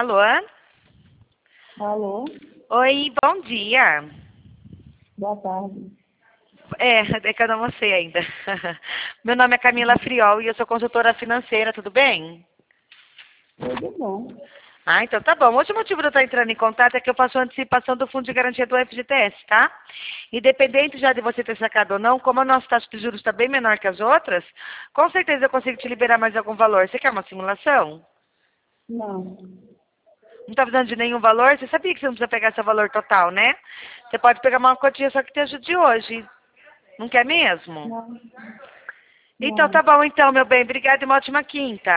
Alô? Alô, Oi, bom dia. boa tarde. É que eu não almocei ainda. Meu nome é Camila Friol e eu sou consultora financeira, tudo bem? Tudo bom? Ah, então tá bom. O último motivo de eu estar entrando em contato é que eu faço a antecipação do fundo de garantia do FGTS, tá? Independente já de você ter sacado ou não, como a nossa taxa de juros está bem menor que as outras, com certeza eu consigo te liberar mais algum valor. Você quer uma simulação? Não, Não está precisando de nenhum valor? Você sabia que você não precisa pegar seu valor total, né? Você pode pegar uma quantia só que te ajude hoje. Não quer mesmo? não, Então tá não. bom então, meu bem. Obrigada e uma ótima quinta.